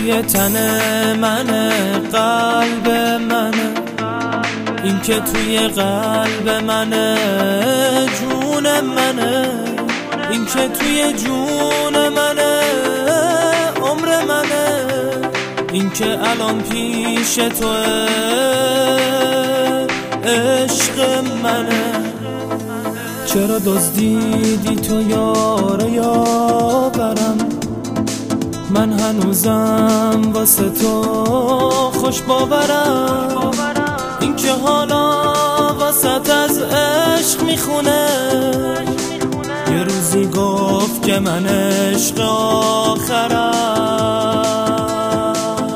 توی تن منه، قلب منه، این که توی قلب منه، جون منه، این که توی جون منه، عمر منه، این که الان پیش توه، عشق منه. چرا دزدیدی تو یار یاورم، من هنوزم واسه تو خوش باورم، این که حالا واسط از عشق میخونه، یه روزی گفت که من عشق آخرم.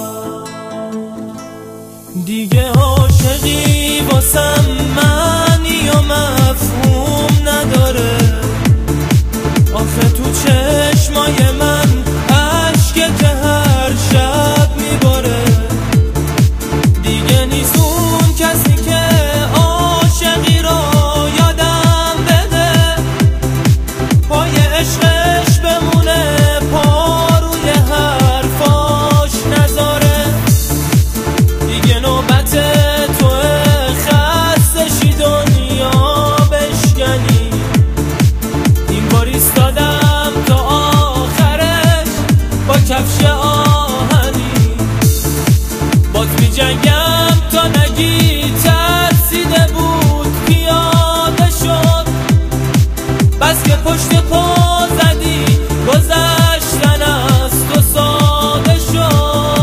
دیگه عاشقی واسم معنی یا مفهوم نداره، آخه تو چشمای من عشقت هر شب میباره. دیگه نیست اون کسی که عاشقی رو یادم بده، پای عشقش بمونه، پا روی حرفاش نذاره. دیگه نوبت توه، خستشی دنیا بشکنی، این بار ایستادم تا آخرش با کفش آهنی، باد می جنگم تا نگی ترسیده بود پیاده شد، بس که پشت پا زدی گذشتن از تو ساده شد.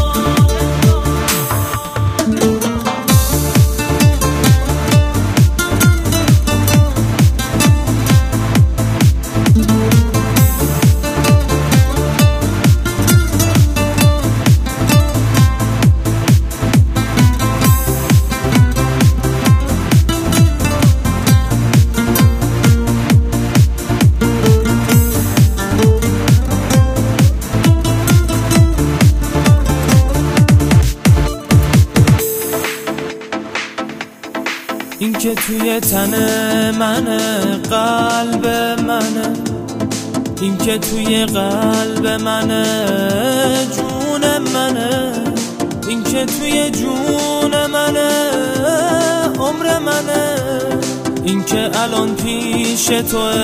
این که توی تن منه، قلب منه، این که توی قلب منه، جون منه، این که توی جون منه، عمر منه، این که الان پیش توه،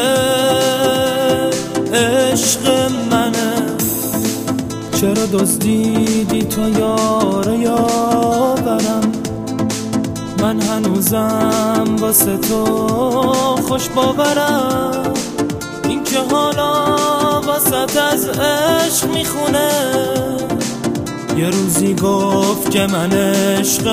عشق منه. چرا دزدیدی تو یار یاورم، من هنوزم واسه تو خوش باورم، این که حالا واسط از عشق میخونه، یه روزی گفت که من عشق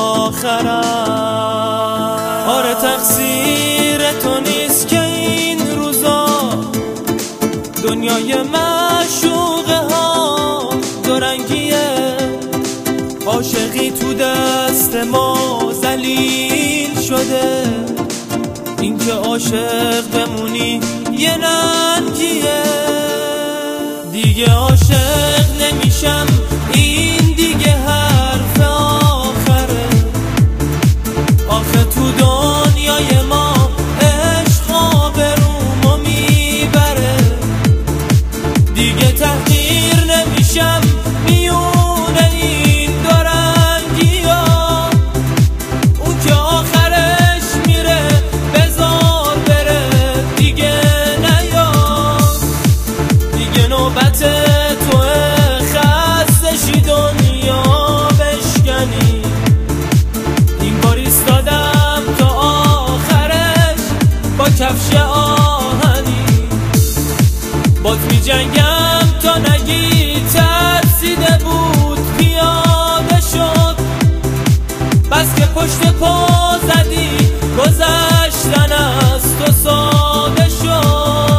آخرم. آره تقصیر تو نیست که این روزا دنیای معشوقه ها دورنگیه، عاشقی تو دست ما ذلیل شده، این که عاشق بمونی یه ننگیه. دیگه عاشق نمیشم، این دیگه حرف آخره، آخه تو دنیای ما عشق آبرومو میبره. دیگه تحقیر نمیشم میونه این دورنگیا، اون که آخرش میره بذار بره دیگه نیا. دیگه نوبت توه، خستشی دنیا بشکنی، این بار ایستادم تا آخرش با کفش آهنی، باد می جنگم تا نگی ترسیده بود پیاده شد، بس که پشت پا زدی گذشتن از تو ساده شد.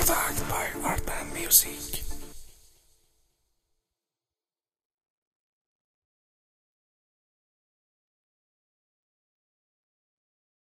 اتک